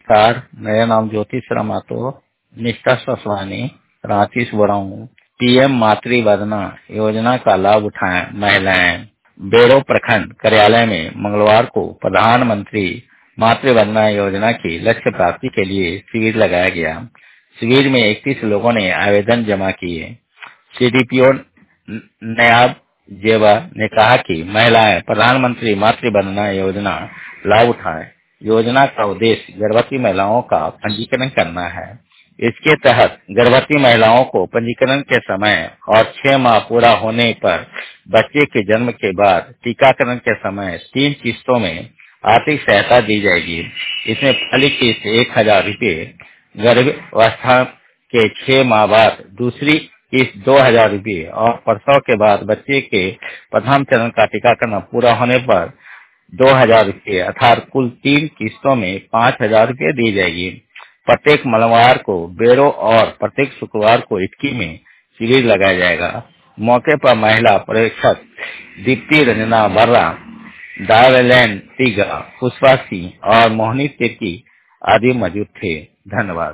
नमस्कार, मेरा नाम ज्योति शर्मा तो निष्ठा ससवानी रांची से बोल रहा हूँ। पीएम मातृ वंदना योजना का लाभ उठाएं महिलाएं। बेड़ो प्रखंड कार्यालय में मंगलवार को प्रधानमंत्री मातृ वंदना योजना की लक्ष्य प्राप्ति के लिए शिविर लगाया गया। शिविर में 31 लोगों ने आवेदन जमा किए। सीडीपीओ नयाब जेवा ने कहा कि महिलाएं प्रधानमंत्री मातृ वंदना योजना लाभ उठाएं। योजना का उद्देश्य गर्भवती महिलाओं का पंजीकरण करना है। इसके तहत गर्भवती महिलाओं को पंजीकरण के समय और 6 माह पूरा होने पर बच्चे के जन्म के बाद टीकाकरण के समय 3 किस्तों में आर्थिक सहायता दी जाएगी। इसमें पहली किस्त 1,000 रूपये, गर्भावस्था के 6 माह बाद दूसरी किस्त 2,000 रूपये और प्रसव के बाद बच्चे के प्रथम चरण का टीकाकरण पूरा होने पर 2,000 रूपये अर्थात कुल 3 किस्तों में 5,000 रूपये दी जाएगी। प्रत्येक मंगलवार को बेड़ो और प्रत्येक शुक्रवार को इटकी में शिविर लगाया जाएगा। मौके पर महिला पर्यवेक्षक दीप्ति रंजना बर्रा, दावेलैन तिगा, पुष्पा सिंह और मोहनी तिर्की आदि मौजूद थे। धन्यवाद।